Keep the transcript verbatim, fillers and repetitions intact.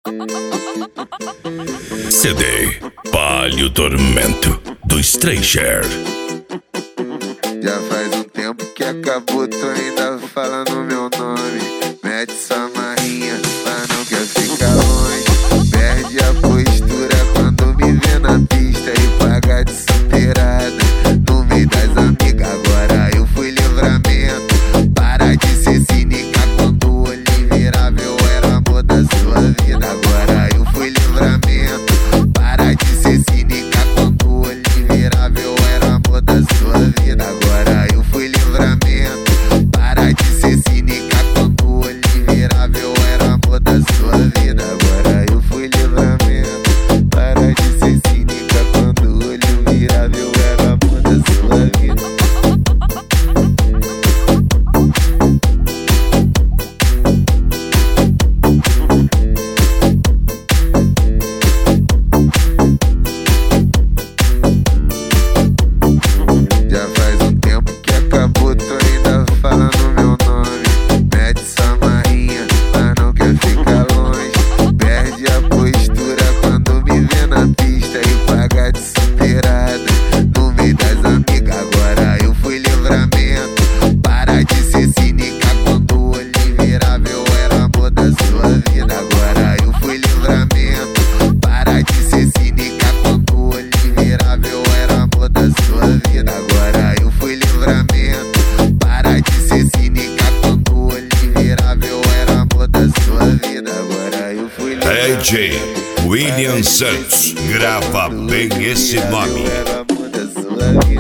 C D Palio Tormento do Stranger. Já faz um tempo que acabou, tu ainda falando meu nome. Mete sua marrinha, mas não quer ficar longe. Perde a postura quando me vê na pista e paga de superada no meio das amigas. Agora eu fui livramento. Para de ser cínica, quando o olho virava eu era o amor da sua vida. Agora eu fui livramento. Para de ser cínica, quando o olho virava eu era o amor da sua vida. Agora eu fui livramento. Para de ser cínica, quando o olho virava eu era o amor da sua vida. Agora eu fui livramento. Para de ser cínica, quando o olho virava eu era o amor da sua vida. Já faz um tempo que acabou, tu ainda falando meu nome. Mete sua marrinha, mas não quer ficar longe. Perde a postura quando me vê na pista e paga de superada no meio das amigas. Agora eu fui livramento. Para de ser cínica, quando o olho virava eu era o amor da sua vida. Agora eu fui livramento. Para de ser cínica, quando o olho virava eu era o amor da sua vida. Agora eu fui livramento. Para de ser cínica, quando o olho virava eu era o amor da sua vida. Agora eu fui livramento. D J William Santos, grava bem esse nome. Eu era o amor da sua vida.